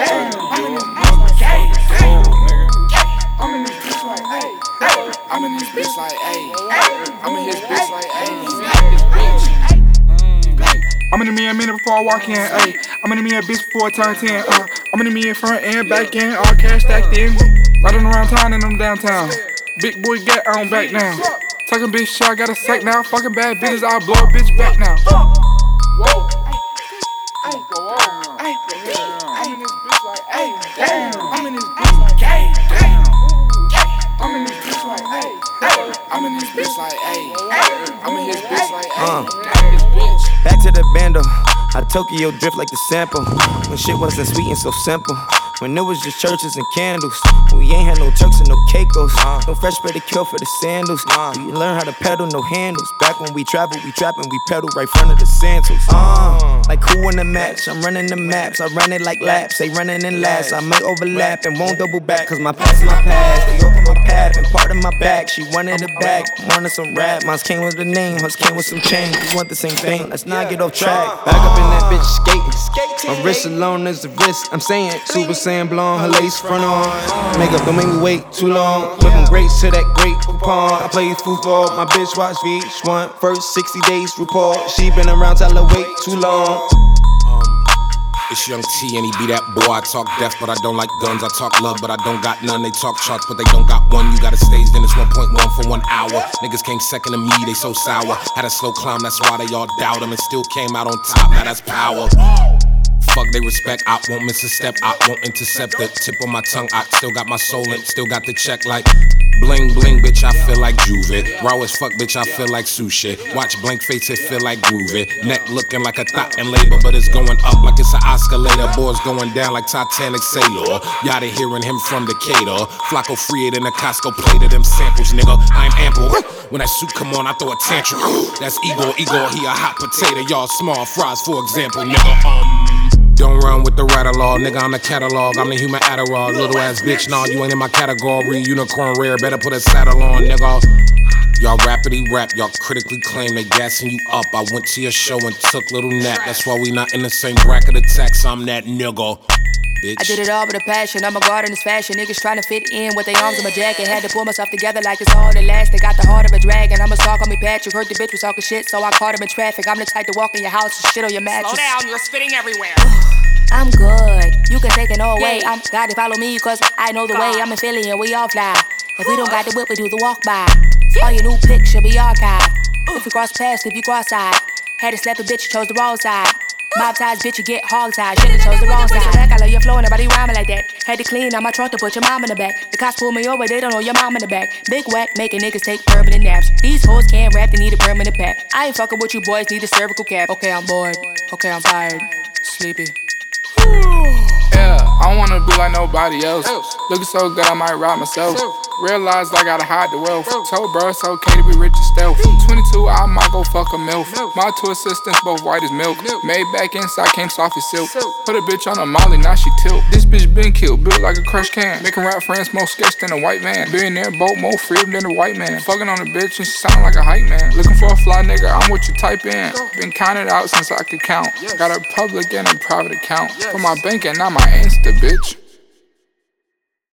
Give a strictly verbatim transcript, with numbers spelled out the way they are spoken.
I'm in this bitch like, I'm in this bitch like, hey. I'm in this bitch like, hey. I'm in his bitch like, hey. I'm in me a minute before I walk in, ayy. I'm in me a bitch before I turn ten, uh. I'm in me in front and back end, all cash stacked in. Riding around town and I'm downtown. Big boy get on back now. Talking bitch shit, I got a sack now. Fucking bad bitches, I'll blow a bitch back now. Whoa. I'm in this bitch like, ayy. I'm in this bitch like, ayy. I'm in this bitch like, ayy. I'm in this bitch like, ayy. I'm in his bitch like, ayy. His bitch. Back to the bando, I Tokyo drift like the sample. When shit wasn't sweet and so simple. When it was just churches and candles. We ain't had no Turks and no Caicos. No fresh bread to kill for the sandals. We learn how to pedal, no handles. Back when we travel, we trappin', we pedal right front of the Santos. Uh, like who in the match? I'm running the maps. I run it like laps. They running in last. I may overlap and won't double back. Cause my past is my past. They open my path and part of my back. She wanted it back. Wanted some rap. Mines came with the name. Hers came with some change. We want the same thing. Let's not get off track. Back up in that bitch skating. My wrist alone is the wrist. I'm saying Super Saiyan blonde. Her lace front on. Makeup don't make me wait too long. Whipping grapes to that great coupon. I play football. My bitch watch V H one. First sixty days report. She been around till I wait too long. It's Young T and he be that boy. I talk death, but I don't like guns. I talk love, but I don't got none. They talk charts, but they don't got one. You got a stage, then it's one point one for one hour. Niggas came second to me, they so sour. Had a slow climb, that's why they all doubt him. And still came out on top, now that's power. Fuck they respect, I won't miss a step, I won't intercept the tip of my tongue. I still got my soul in, still got the check like bling bling, bitch, I feel like Juve. Raw as fuck, bitch, I feel like sushi. Watch blank face, it feel like groovy. Neck looking like a thought in labor, but it's going up like it's an oscillator. Boys going down like Titanic sailor. Y'all hearing him from Decatur. Flacco free it in a Costco plate of them samples, nigga. I'm ample. When that suit come on, I throw a tantrum. That's Igor, Igor, he a hot potato. Y'all small fries, for example, nigga. Um. Don't run with the rattle law, nigga, I'm the catalog, I'm the human Adderall. Little ass bitch, nah, you ain't in my category. Unicorn rare, better put a saddle on, nigga. Y'all rappity rap, y'all critically claim they gassing you up. I went to your show and took little nap. That's why we not in the same bracket of tax, I'm that nigga. Bitch. I did it all with a passion, I'm a god in this fashion. Niggas trying to fit in with their arms in my jacket. Had to pull myself together like it's all that last. They got the heart of a dragon, I'm a star, call me Patrick. Heard the bitch was talking shit, so I caught him in traffic. I'm the type to walk in your house and shit on your mattress. Slow down, you're spitting everywhere. I'm good, you can take it all away. I'm gotta follow me, cause I know the way. I'm in Philly and we all fly. If we don't got the whip, we do the walk by. All your new pics should be archived. If you cross paths, if you cross side. Had to slap a bitch, chose the wrong side. Mob ties, bitch, you get hog tied. Should've chose the wrong side. I love your flow, nobody rhyming like that. Had to clean out my trunk to put your mom in the back. The cops pull me over, they don't know your mom in the back. Big whack, making niggas take permanent naps. These hoes can't rap, they need a permanent pack. I ain't fucking with you boys, need a cervical cap. Okay, I'm bored. Okay, I'm tired. Sleepy. Yeah, I don't wanna be like nobody else. Looking so good, I might rob myself. Realized I gotta hide the wealth. Told bro it's okay to be rich and stealth. twenty-two, I might go fuck a MILF. My two assistants, both white as milk. Made back inside, came soft as silk. Put a bitch on a molly, now she tilt. This bitch been killed, built like a crushed can. Making rap friends more sketch than a white man. Billionaire boat more freedom than a white man. Fucking on a bitch and she sound like a hype man. Looking for a fly nigga, I'm what you type in. Been counted out since I could count. Got a public and a private account. For my bank and not my Insta, bitch.